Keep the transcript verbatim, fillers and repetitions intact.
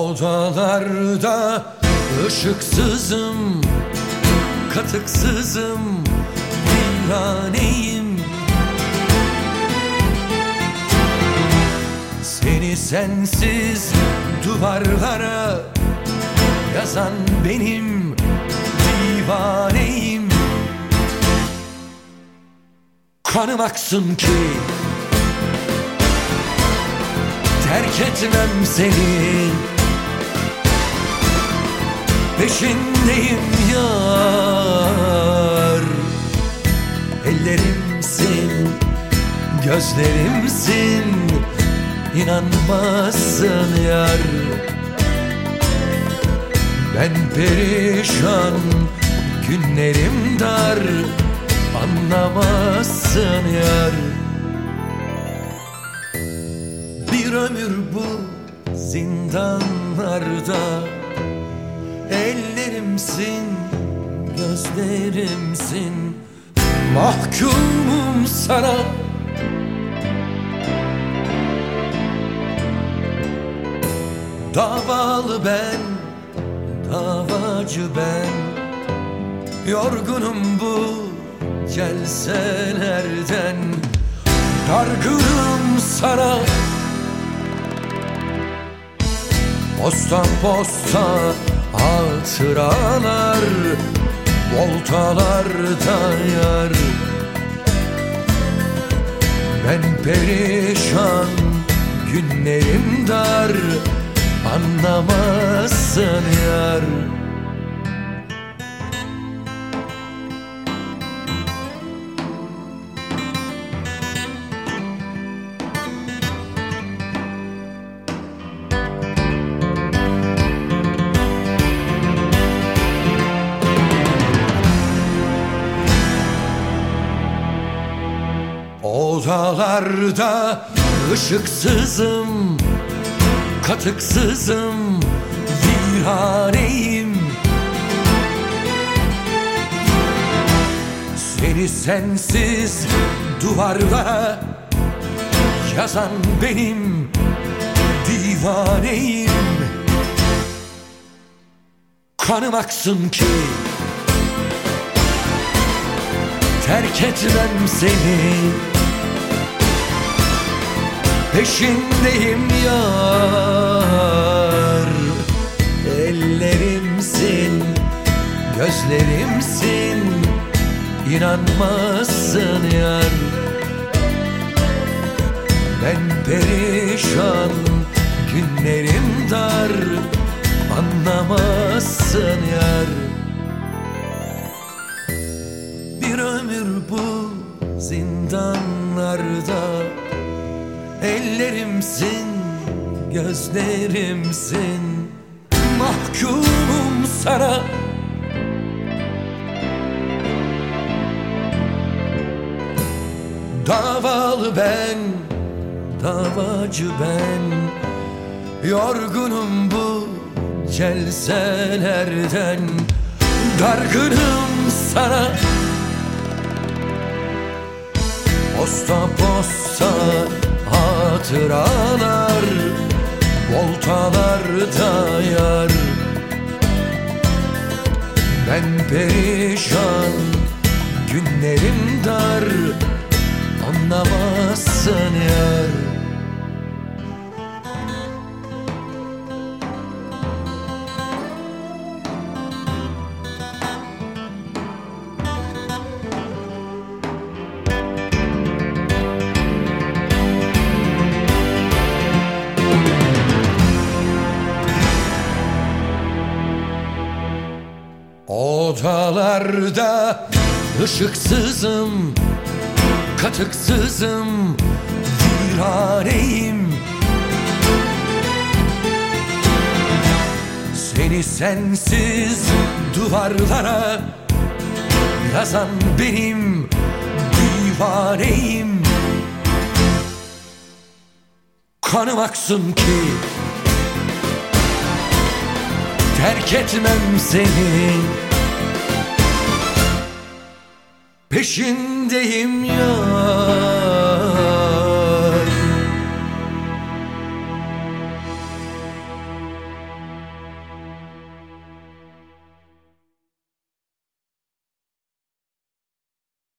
Odalarda ışıksızım, katıksızım, viraneyim. Seni sensiz duvarlara yazan benim, divaneyim. Kanım aksın ki terk etmem seni, peşindeyim yar. Ellerimsin, gözlerimsin, inanmazsın yar. Ben perişan, günlerim dar, anlamazsın yar. Bir ömür bu zindanlarda, ellerimsin, gözlerimsin, mahkumum sana. Davalı ben, davacı ben, yorgunum bu celselerden, dargınım sana. Posta posta hatıralar, voltalarda yar. Ben perişan, günlerim dar, anlamazsın yar. Odalarda ışıksızım, katıksızım, viraneyim. Seni sensiz duvarlara yazan benim, divaneyim. Kanım aksın ki terk etmem seni, peşindeyim yar. Ellerimsin, gözlerimsin, inanmazsın yar. Ben perişan, günlerim dar, anlamazsın yar. Bir ömür bu zindanlarda, ellerimsin, gözlerimsin, mahkumum sana. Davalı ben, davacı ben, yorgunum bu celselerden, dargınım sana. Posta posta hatıralar, voltalarda yar. Ben perişan, günlerim dar, anlamazsın yar. Odalarda ışıksızım, katıksızım, viraneyim. Seni sensiz duvarlara yazan benim, divaneyim. Kanım aksın ki terk etmem seni, peşindeyim ya.